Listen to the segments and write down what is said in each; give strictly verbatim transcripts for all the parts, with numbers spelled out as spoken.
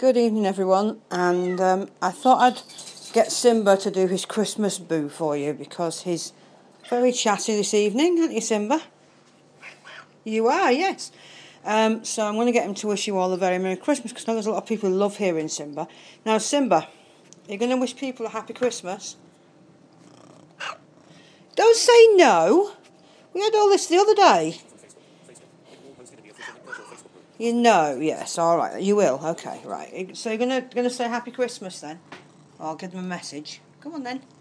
Good evening, everyone, and um, I thought I'd get Simba to do his Christmas boo for you because he's very chatty this evening, aren't you, Simba? You are, yes. Um, so I'm going to get him to wish you all a very Merry Christmas because I know there's a lot of people who love hearing Simba. Now, Simba, you're going to wish people a Happy Christmas? Don't say no. We had all this the other day. You know, yes, all right, you will. Okay, right. So you're gonna gonna say Happy Christmas then? I'll give them a message. Come on then.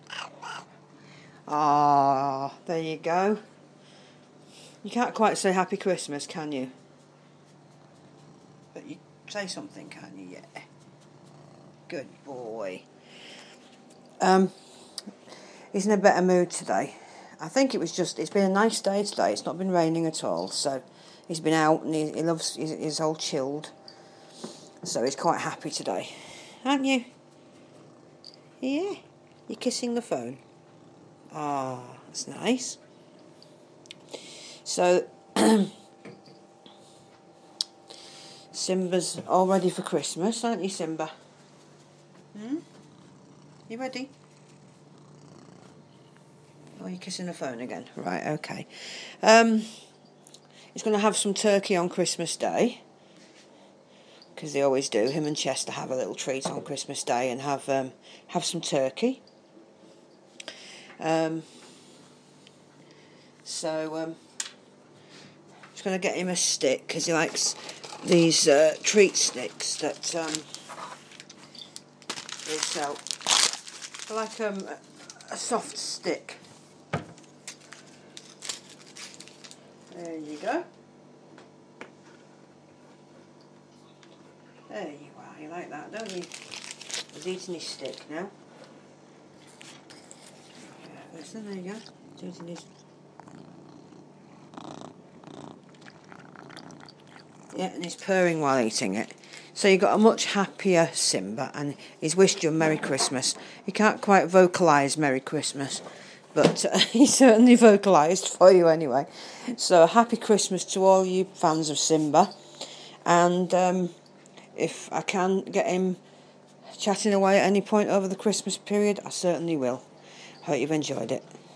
Ah, there you go. You can't quite say Happy Christmas, can you? But you say something, can you? Yeah. Good boy. Um, he's in a better mood today. I think it was just, it's been a nice day today. It's not been raining at all, so he's been out and he, he loves, he's, he's all chilled. So he's quite happy today. Aren't you? Yeah. You're kissing the phone. Ah, oh, that's nice. So, Simba's all ready for Christmas, aren't you, Simba? Hmm? You ready? Oh, you're kissing the phone again. Right, okay. Um, he's going to have some turkey on Christmas Day, because they always do. Him and Chester have a little treat on Christmas Day and have um, have some turkey. Um, so, um, I'm just going to get him a stick, because he likes these uh, treat sticks that um, they sell. They're like um, a soft stick. There you go. There you are. You like that, don't you? He's eating his stick now. Yeah, listen, there you go. He's eating his... Yeah, and he's purring while eating it. So you've got a much happier Simba, and he's wished you a Merry Christmas. He can't quite vocalise Merry Christmas, but uh, he certainly vocalised for you anyway. So Happy Christmas to all you fans of Simba. And um, if I can get him chatting away at any point over the Christmas period, I certainly will. Hope you've enjoyed it.